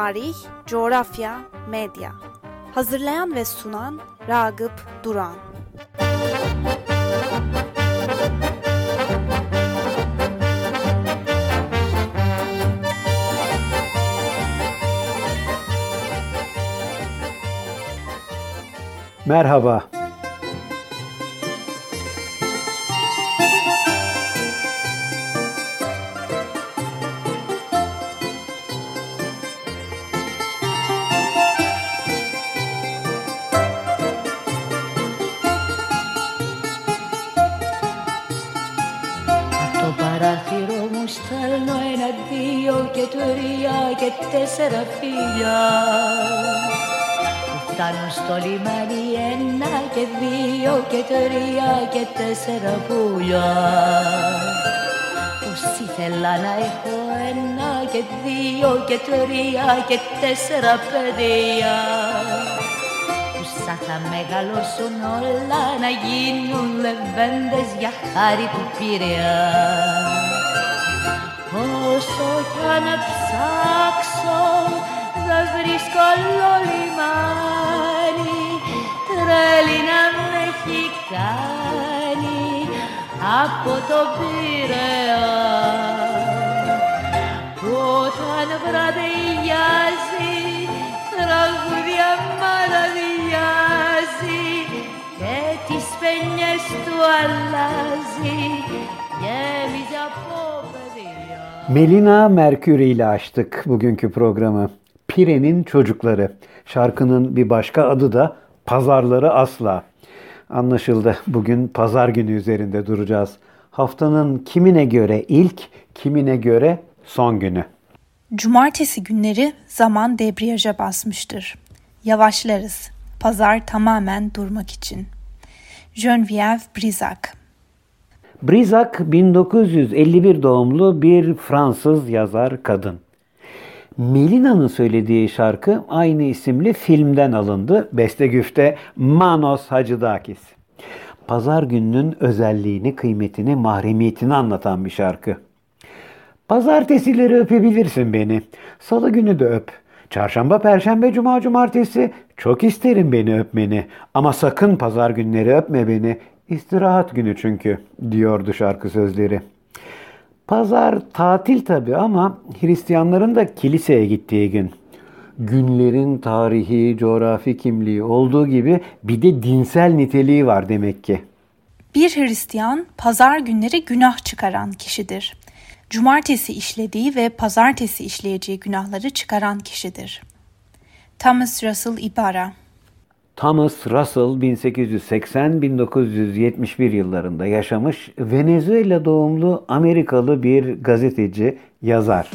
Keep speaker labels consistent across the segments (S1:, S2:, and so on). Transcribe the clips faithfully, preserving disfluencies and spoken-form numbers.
S1: tarih, coğrafya, medya. Hazırlayan ve sunan Ragıp Duran.
S2: Merhaba.
S3: Στέλνω ένα, δύο και τρία και τέσσερα φίλια που φτάνουν στο λιμάνι. Ένα και δύο και τρία και τέσσερα πουλιά. Πως ήθελα να έχω ένα και δύο και τρία και τέσσερα παιδιά που σαν θα μεγαλώσουν όλα να γίνουν λεβέντες για χάρη του Πειραιά. Όσο κι αν ψάξω δεν βρίσκω άλλο λιμάνι, τρέλη να με έχει κάνει από το Πειραιά. Όταν βραδειάζει τραγούδια μαραδιάζει και τις παινιές του αλλάζει γέμιζε από
S2: Melina Mercury ile açtık bugünkü programı. Pire'nin Çocukları. Şarkının bir başka adı da Pazarları Asla. Anlaşıldı. Bugün pazar günü üzerinde duracağız. Haftanın kimine göre ilk, kimine göre son günü.
S4: Cumartesi günleri zaman debriyaja basmıştır. Yavaşlarız. Pazar tamamen durmak için. Geneviève Brisac.
S2: Brisac bin dokuz yüz elli bir doğumlu bir Fransız yazar kadın. Melina'nın söylediği şarkı aynı isimli filmden alındı. Bestegüfte Manos Hacıdakis. Pazar gününün özelliğini, kıymetini, mahremiyetini anlatan bir şarkı. Pazartesileri öpebilirsin beni. Salı günü de öp. Çarşamba, perşembe, cuma, cumartesi çok isterim beni öpmeni. Ama sakın pazar günleri öpme beni. İstirahat günü çünkü, diyordu şarkı sözleri. Pazar tatil tabii ama Hristiyanların da kiliseye gittiği gün. Günlerin tarihi, coğrafi kimliği olduğu gibi bir de dinsel niteliği var demek ki.
S4: Bir Hristiyan pazar günleri günah çıkaran kişidir. Cumartesi işlediği ve pazartesi işleyeceği günahları çıkaran kişidir. Thomas Russell Ibarra.
S2: Thomas Russell bin sekiz yüz seksen - bin dokuz yüz yetmiş bir yıllarında yaşamış Venezuela doğumlu Amerikalı bir gazeteci, yazar.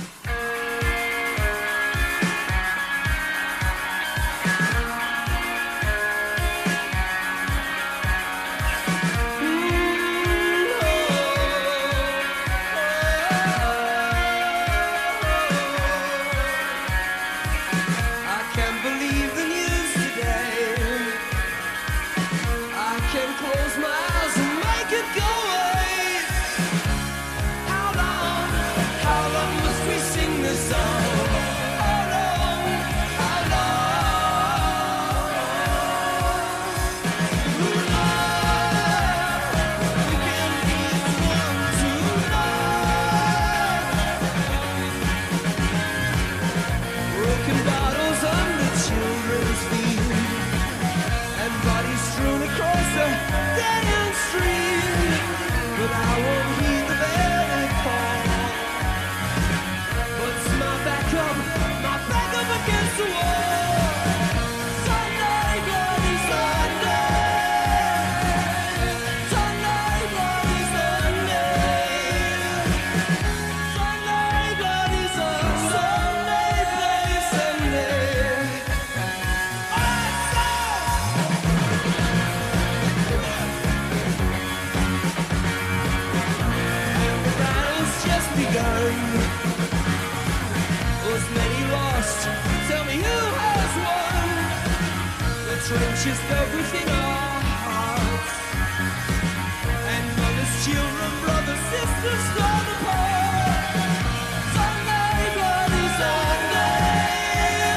S5: trenches filled within our hearts, and mothers, children, brothers, sisters torn apart. Sunday, bloody Sunday.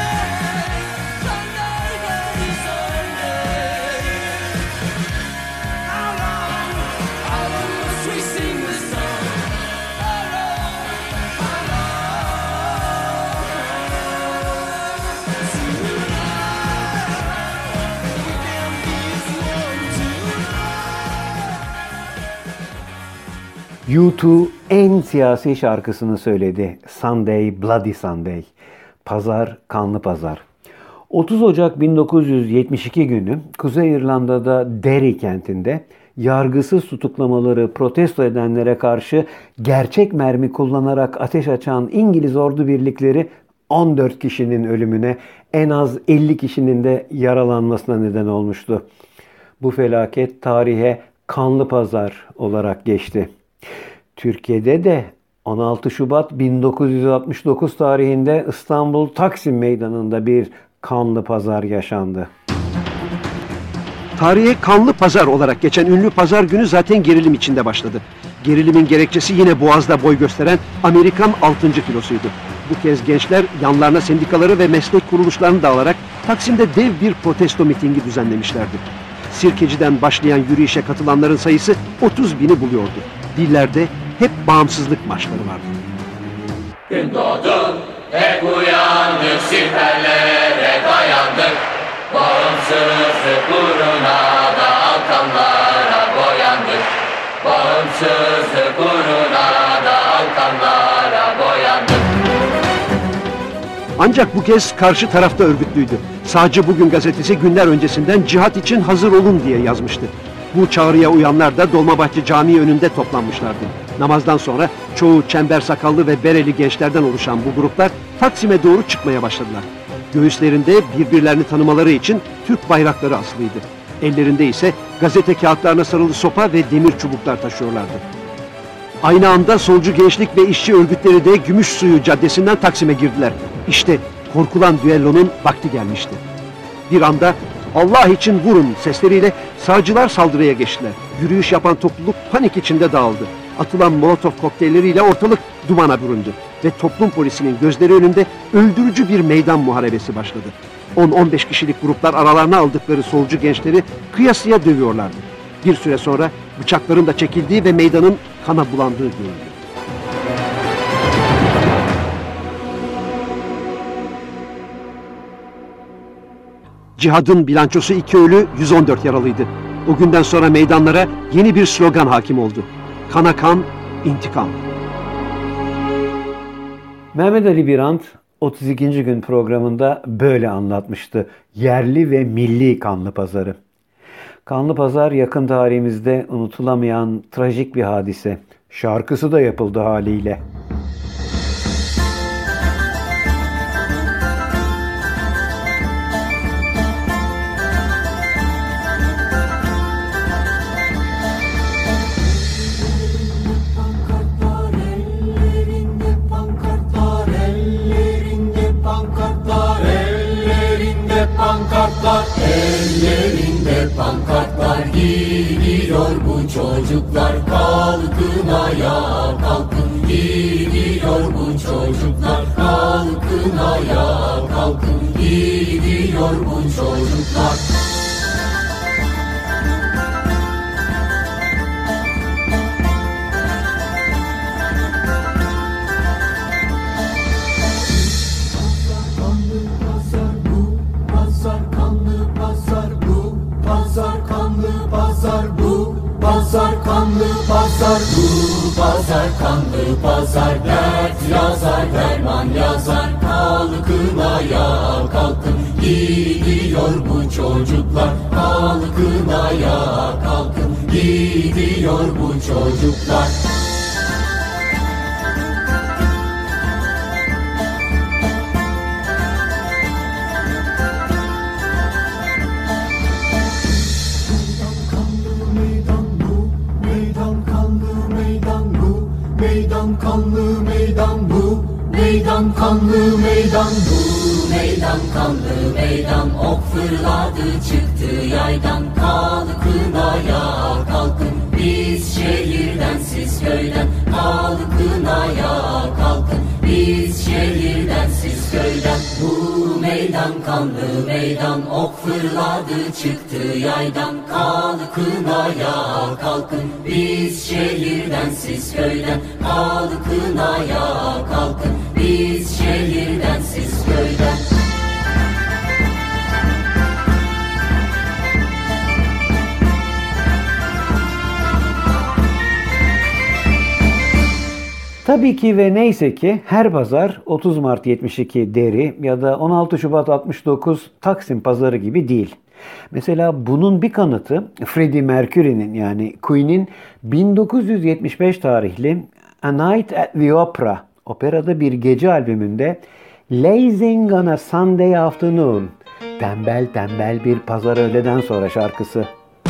S2: U iki en siyasi şarkısını söyledi. Sunday, Bloody Sunday. Pazar, kanlı pazar. otuz Ocak bin dokuz yüz yetmiş iki günü Kuzey İrlanda'da Derry kentinde yargısız tutuklamaları protesto edenlere karşı gerçek mermi kullanarak ateş açan İngiliz ordu birlikleri on dört kişinin ölümüne, en az elli kişinin de yaralanmasına neden olmuştu. Bu felaket tarihe kanlı pazar olarak geçti. Türkiye'de de on altı Şubat bin dokuz yüz altmış dokuz tarihinde İstanbul Taksim Meydanı'nda bir kanlı pazar yaşandı.
S6: Tarihe kanlı pazar olarak geçen ünlü pazar günü zaten gerilim içinde başladı. Gerilimin gerekçesi yine Boğaz'da boy gösteren Amerikan altıncı filosuydu. Bu kez gençler yanlarına sendikaları ve meslek kuruluşlarını da alarak Taksim'de dev bir protesto mitingi düzenlemişlerdi. Sirkeci'den başlayan yürüyüşe katılanların sayısı otuz bini buluyordu. Dillerde hep bağımsızlık marşları vardı.
S7: Gün doğdu, hep uyandık, siperlere dayandık. Bağımsızlık uğruna da alkanlara boyandık. Bağımsızlık uğruna da alkanlara boyandık.
S6: Ancak bu kez karşı tarafta örgütlüydü. Sağcı Bugün gazetesi günler öncesinden cihat için hazır olun diye yazmıştı. Bu çağrıya uyanlar da Dolmabahçe Camii önünde toplanmışlardı. Namazdan sonra çoğu çember sakallı ve bereli gençlerden oluşan bu gruplar Taksim'e doğru çıkmaya başladılar. Göğüslerinde birbirlerini tanımaları için Türk bayrakları asılıydı. Ellerinde ise gazete kağıtlarına sarılı sopa ve demir çubuklar taşıyorlardı. Aynı anda solcu gençlik ve işçi örgütleri de Gümüşsuyu Caddesi'nden Taksim'e girdiler. İşte korkulan düellonun vakti gelmişti. Bir anda Allah için vurun sesleriyle sağcılar saldırıya geçtiler. Yürüyüş yapan topluluk panik içinde dağıldı. Atılan molotof kokteylleriyle ortalık dumana büründü. Ve toplum polisinin gözleri önünde öldürücü bir meydan muharebesi başladı. on on beş kişilik gruplar aralarına aldıkları solcu gençleri kıyasıya dövüyorlardı. Bir süre sonra bıçakların da çekildiği ve meydanın kana bulandığı görüldü. Cihadın bilançosu iki ölü, yüz on dört yaralıydı. O günden sonra meydanlara yeni bir slogan hakim oldu. Kana kan, intikam.
S2: Mehmet Ali Birant otuz ikinci gün programında böyle anlatmıştı yerli ve milli kanlı pazarı. Kanlı pazar yakın tarihimizde unutulamayan trajik bir hadise. Şarkısı da yapıldı haliyle.
S7: Ellerinde pankartlar gidiyor bu çocuklar. Kalkın ayağa kalkın, gidiyor bu çocuklar. Kalkın ayağa kalkın, gidiyor bu çocuklar. Pazar kanlı pazar, bu pazar kanlı pazar. Dert yazar, derman yazar. Kalkın ayağa kalkın, gidiyor bu çocuklar. Kalkın ayağa kalkın, gidiyor bu çocuklar. Kanlı meydan bu, meydan kanlı meydan bu, meydan kanlı meydan. Ok fırladı çıktı yaydan. Kalkın ayağa kalkın, biz şehirden siz köyden. Kalkın ayağa kalkın, biz şehirden siz köyden. Bu meydan kanlı meydan, ok fırladı çıktı yaydan. Kalkın ayağa kalkın, biz şehirden siz köyden. Kalkın ayağa kalkın, biz şehirden siz köyden.
S2: Tabii ki ve neyse ki her pazar otuz Mart yetmiş iki Deri ya da on altı Şubat altmış dokuz Taksim pazarı gibi değil. Mesela bunun bir kanıtı Freddie Mercury'nin yani Queen'in bin dokuz yüz yetmiş beş tarihli A Night at the Opera, operada bir gece albümünde Lazing on a Sunday Afternoon, tembel tembel bir pazar öğleden sonra şarkısı.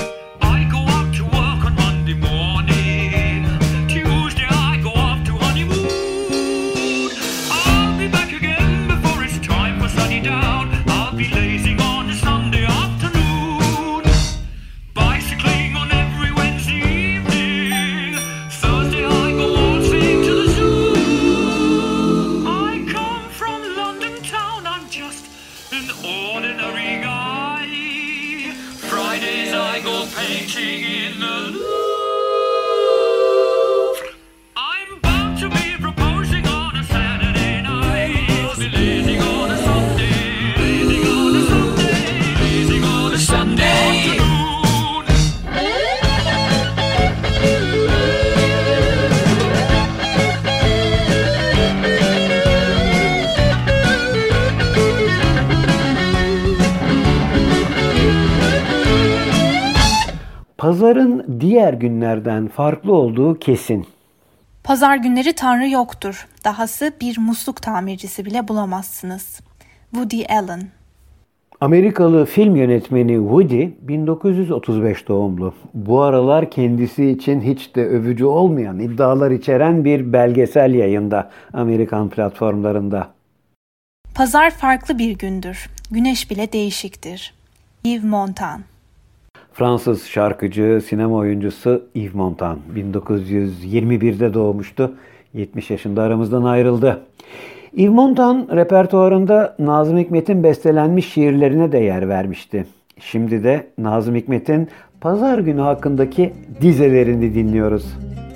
S2: Pazarın diğer günlerden farklı olduğu kesin.
S4: Pazar günleri Tanrı yoktur. Dahası bir musluk tamircisi bile bulamazsınız. Woody Allen.
S2: Amerikalı film yönetmeni Woody bin dokuz yüz otuz beş doğumlu. Bu aralar kendisi için hiç de övücü olmayan iddialar içeren bir belgesel yayında Amerikan platformlarında.
S4: Pazar farklı bir gündür. Güneş bile değişiktir. Yves Montand.
S2: Fransız şarkıcı, sinema oyuncusu Yves Montand bin dokuz yüz yirmi birde doğmuştu. yetmiş yaşında aramızdan ayrıldı. Yves Montand repertuarında Nazım Hikmet'in bestelenmiş şiirlerine de yer vermişti. Şimdi de Nazım Hikmet'in Pazar günü hakkındaki dizelerini dinliyoruz.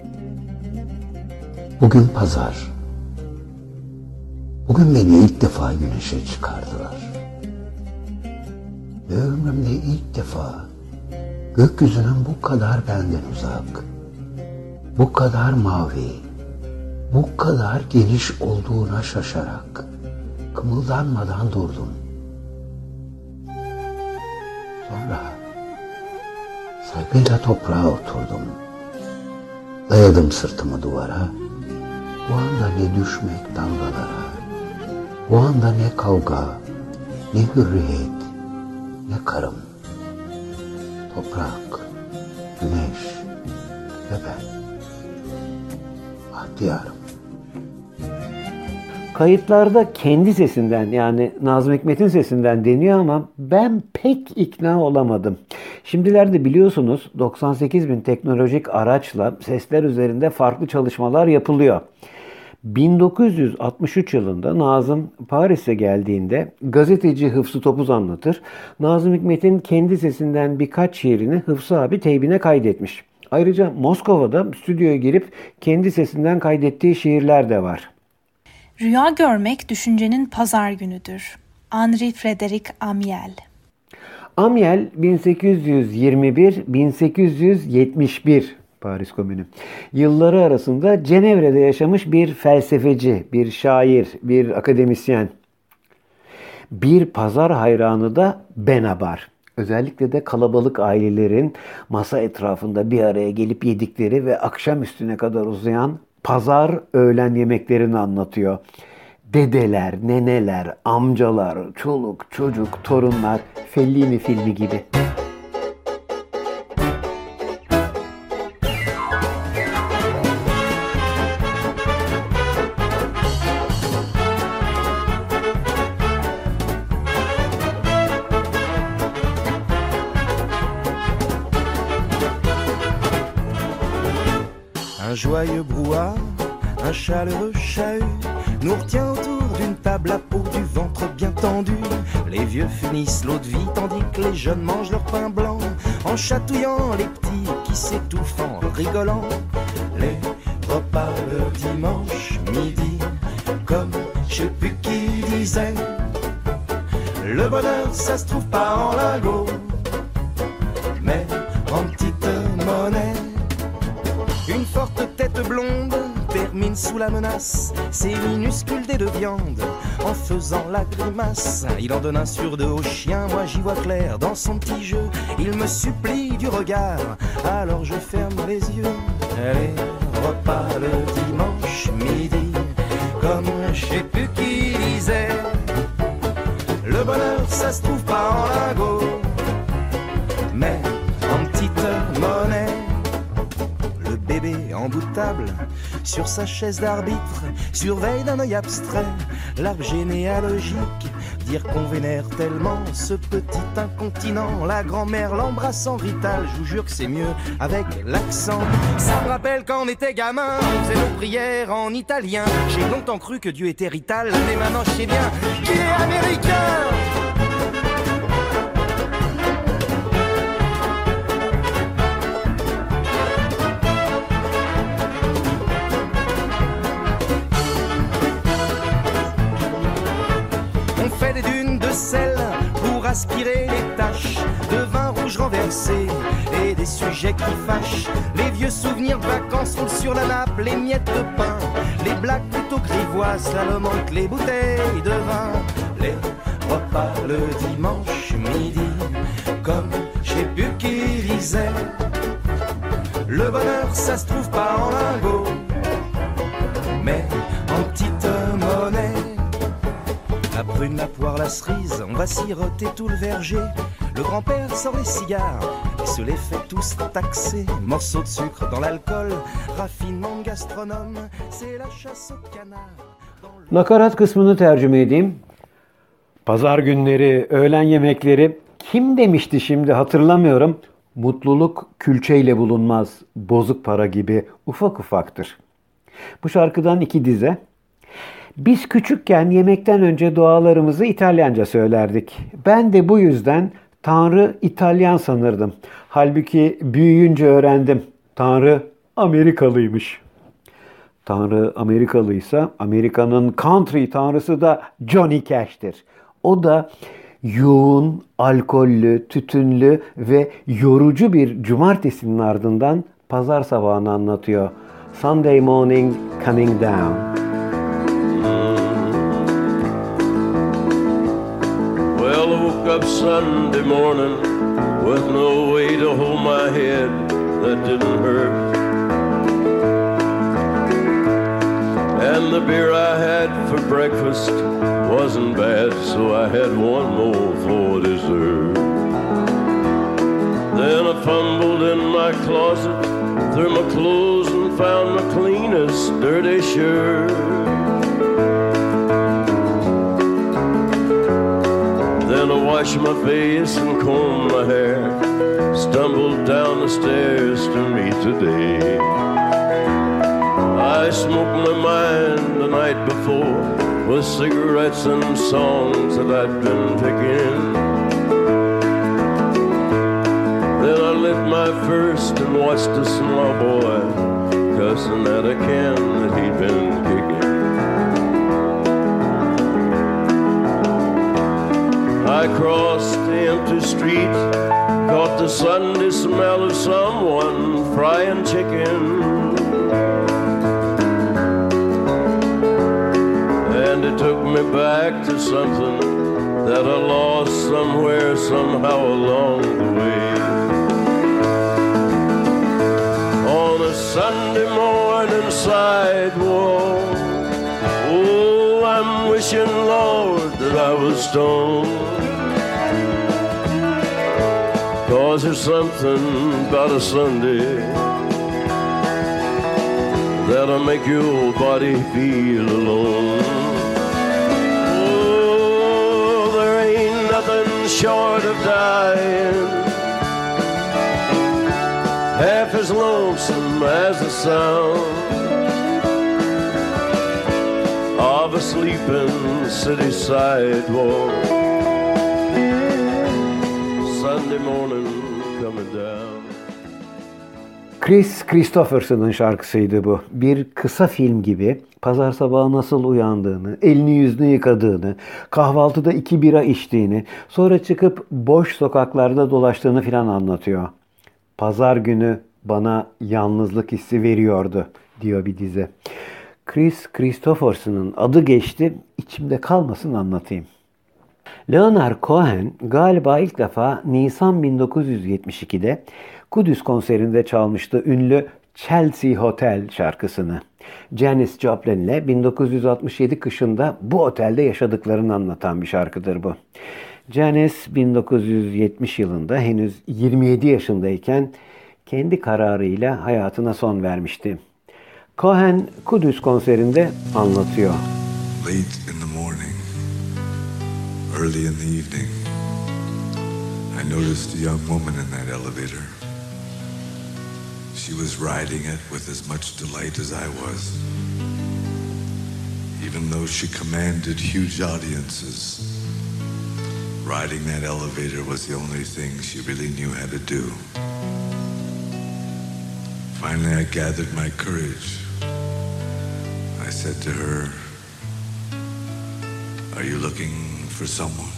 S8: Bugün pazar. Bugün beni ilk defa güneşe çıkardılar. Ve ömrümde ilk defa gökyüzünün bu kadar benden uzak, bu kadar mavi, bu kadar geniş olduğuna şaşarak kımıldanmadan durdum. Sonra saygıyla toprağa oturdum. Dayadım sırtımı duvara. Bu anda ne düşmek dalgalara, bu anda ne kavga, ne hürriyet, ne karım. Toprak, güneş ve ben. Bahtiyarım.
S2: Kayıtlarda kendi sesinden yani Nazım Hikmet'in sesinden deniyor ama ben pek ikna olamadım. Şimdilerde biliyorsunuz doksan sekiz bin teknolojik araçla sesler üzerinde farklı çalışmalar yapılıyor. bin dokuz yüz altmış üç yılında Nazım Paris'e geldiğinde gazeteci Hıfzı Topuz anlatır. Nazım Hikmet'in kendi sesinden birkaç şiirini Hıfzı abi teybine kaydetmiş. Ayrıca Moskova'da stüdyoya girip kendi sesinden kaydettiği şiirler de var.
S4: Rüya görmek düşüncenin pazar günüdür. Henri Frédéric Amiel.
S2: Amiel bin sekiz yüz yirmi bir - bin sekiz yüz yetmiş bir Paris Komünü. Yılları arasında Cenevre'de yaşamış bir felsefeci, bir şair, bir akademisyen. Bir pazar hayranı da Benabar. Özellikle de kalabalık ailelerin masa etrafında bir araya gelip yedikleri ve akşam üstüne kadar uzayan pazar öğlen yemeklerini anlatıyor. Dedeler, neneler, amcalar, çoluk, çocuk, torunlar, Fellini filmi gibi.
S9: Un joyeux brouhaha, un chaleureux chahut nous retient autour d'une table à peau, du ventre bien tendu. Les vieux finissent l'eau de vie tandis que les jeunes mangent leur pain blanc, en chatouillant les petits qui s'étouffent en rigolant. Les repas le dimanche midi, comme je sais plus qui disait, le bonheur ça se trouve pas en lingots, mais en petite monnaie. Une forte tête blonde termine sous la menace ses minuscules dés de viande. En faisant la grimace, il en donne un sur deux au chien. Moi j'y vois clair dans son petit jeu. Il me supplie du regard, alors je ferme les yeux. Les repas le dimanche midi, comme je sais plus qui disait, le bonheur ça se trouve pas en lingots, mais en petite monnaie. Le bébé en bout de table, sur sa chaise d'arbitre, surveille d'un œil abstrait l'arbre généalogique. Dire qu'on vénère tellement ce petit incontinent. La grand-mère l'embrasse en rital, je vous jure que c'est mieux avec l'accent. Ça me rappelle quand on était gamin, on faisait nos prières en italien. J'ai longtemps cru que Dieu était rital, mais maintenant je sais bien qu'il est américain. Pour aspirer les taches de vin rouge renversé et des sujets qui fâchent. Les vieux souvenirs de vacances roulent sur la nappe, les miettes de pain, les blagues plutôt grivoises, ça me manque les bouteilles de vin. Les repas le dimanche midi, comme je sais plus qui disait, le bonheur ça se trouve pas en lingots, mais en petite monnaie. La prune, la poire, la cerise, on va siroter tout le verger. Le grand-père sort les cigares et se les fait tous taxer. Morceaux de sucre dans l'alcool, raffinement de gastronome, c'est la chasse au canard.
S2: Nakarat kısmını tercüme edeyim. Pazar günleri, öğlen yemekleri, kim demişti şimdi hatırlamıyorum. Mutluluk külçeyle bulunmaz, bozuk para gibi ufak ufaktır. Bu şarkıdan iki dize. Biz küçükken yemekten önce dualarımızı İtalyanca söylerdik. Ben de bu yüzden Tanrı İtalyan sanırdım. Halbuki büyüyünce öğrendim. Tanrı Amerikalıymış. Tanrı Amerikalıysa Amerika'nın country tanrısı da Johnny Cash'tir. O da yoğun, alkollü, tütünlü ve yorucu bir cumartesinin ardından pazar sabahını anlatıyor. Sunday morning coming down.
S10: Well, I woke up Sunday morning with no way to hold my head that didn't hurt. And the beer I had for breakfast wasn't bad, so I had one more for dessert. Then I fumbled in my closet, through my clothes and found my cleanest dirty shirt. Then I washed my face and combed my hair, stumbled down the stairs to meet today. I smoked my mind the night before with cigarettes and songs that I'd been picking. Then I lit my first and watched a small boy cussing at a can that he'd been kicking. I crossed the empty street, caught the Sunday smell of someone frying chicken. And it took me back to something that I lost somewhere, somehow along the way. On a Sunday morning sidewalk, oh, I'm wishing, Lord, that I was stoned. 'Cause there's something about a Sunday that'll make your body feel alone. Oh, there ain't nothing short of dying half as lonesome as the sound of a sleeping city sidewalk. Sunday morning coming down.
S2: Kris Kristofferson'ın şarkısıydı bu. Bir kısa film gibi pazar sabahı nasıl uyandığını, elini yüzünü yıkadığını, kahvaltıda iki bira içtiğini, sonra çıkıp boş sokaklarda dolaştığını filan anlatıyor. Pazar günü bana yalnızlık hissi veriyordu diyor bir dize. Kris Kristofferson'un adı geçti, içimde kalmasın anlatayım. Leonard Cohen galiba ilk defa Nisan bin dokuz yüz yetmiş ikide Kudüs konserinde çalmıştı ünlü Chelsea Hotel şarkısını. Janis Joplin'le bin dokuz yüz altmış yedi kışında bu otelde yaşadıklarını anlatan bir şarkıdır bu. Janis bin dokuz yüz yetmiş yılında henüz yirmi yedi yaşındayken kendi kararıyla hayatına son vermişti. Cohen Kudüs konserinde anlatıyor.
S11: Late in the morning, early in the evening, I noticed a young woman in that elevator. She was riding it with as much delight as I was. Even though she commanded huge audiences, riding that elevator was the only thing she really knew how to do. Finally, I gathered my courage. I said to her, "Are you looking for someone?"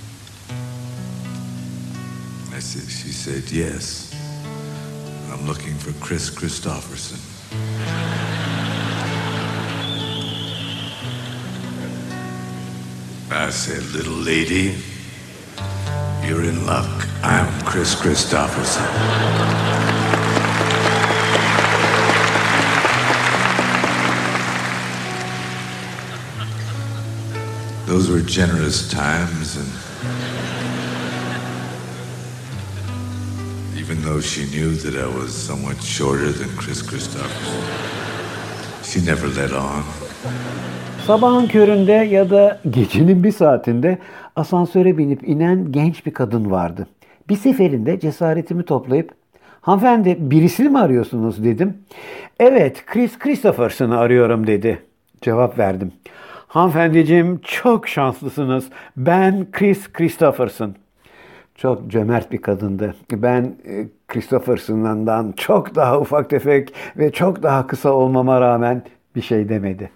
S11: I said, she said, "Yes. I'm looking for Kris Kristofferson." I said, "Little lady, you're in luck. I'm Kris Kristofferson." Those were generous times, and even though she knew that I was somewhat shorter than Kris Kristofferson, she never let on.
S2: Sabahın köründe ya da gecenin bir saatinde asansöre binip inen genç bir kadın vardı. Bir seferinde cesaretimi toplayıp "Hanımefendi, birisini mi arıyorsunuz?" dedim. "Evet, Kris Kristofferson'ı arıyorum." dedi. Cevap verdim. "Hanımefendiciğim, çok şanslısınız. Ben Kris Kristofferson." Çok cömert bir kadındı. Ben Kristofferson'dan çok daha ufak tefek ve çok daha kısa olmama rağmen bir şey demedi.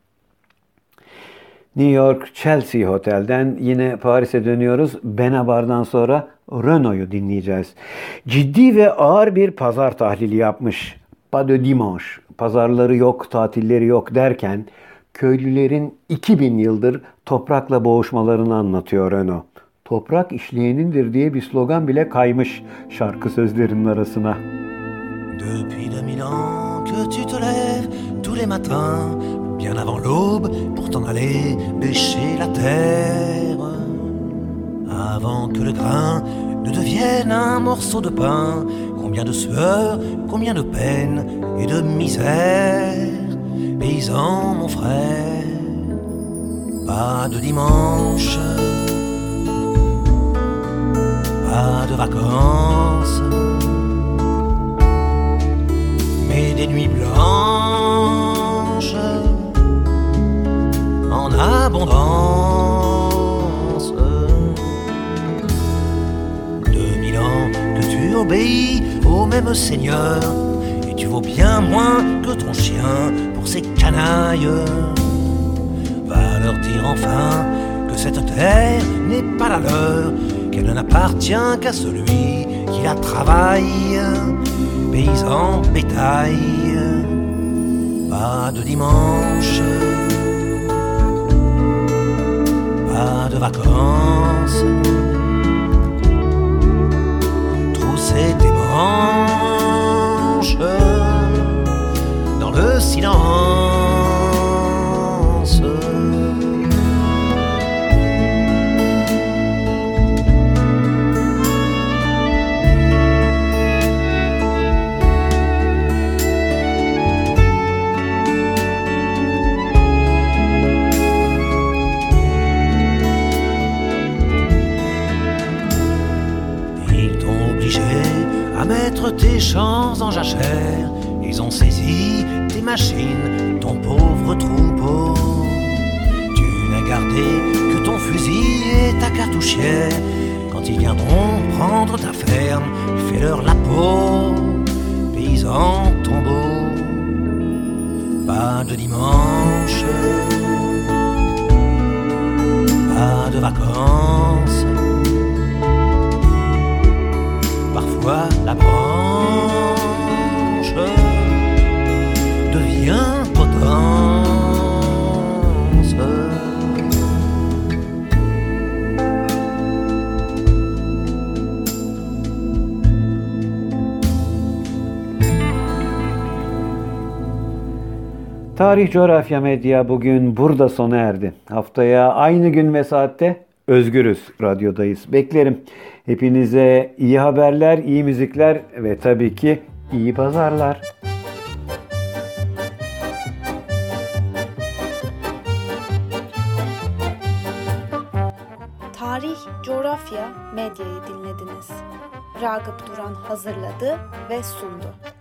S2: New York Chelsea Hotel'den yine Paris'e dönüyoruz. Benabar'dan sonra Renault'u dinleyeceğiz. Ciddi ve ağır bir pazar tahlili yapmış. Pas de dimanche, pazarları yok, tatilleri yok derken köylülerin iki bin yıldır toprakla boğuşmalarını anlatıyor Renault. Toprak işleyenindir diye bir slogan bile kaymış şarkı sözlerinin arasına.
S12: Depuis deux mille ans que tu te lèves tous les matins, bien avant l'aube, pour t'en aller bêcher la terre. Avant que le grain ne devienne un morceau de pain, combien de sueur, combien de peine et de misère. Paysan, mon frère, pas de dimanche, pas de vacances, mais des nuits blanches en abondance. Deux mille ans que tu obéis au même Seigneur, et tu vaux bien moins que ton chien pour ces canailles. Va leur dire enfin que cette terre n'est pas la leur, qu'elle n'appartient qu'à celui qui la travaille. Paysan, bétail, pas de dimanche, pas de vacances, trousser tes manches dans le silence. Mettre tes champs en jachère, ils ont saisi tes machines, ton pauvre troupeau. Tu n'as gardé que ton fusil et ta cartouchière. Quand ils viendront prendre ta ferme, fais-leur la peau. Paysan, tombeau, pas de dimanche, pas de vacances. Parfois la branche devient potente.
S2: Tarih Coğrafya Medya bugün burada sona erdi. Haftaya aynı gün ve saatte Özgürüz Radyo'dayız. Beklerim. Hepinize iyi haberler, iyi müzikler ve tabii ki iyi pazarlar.
S1: Tarih Coğrafya Medya'yı dinlediniz. Ragıp Duran hazırladı ve sundu.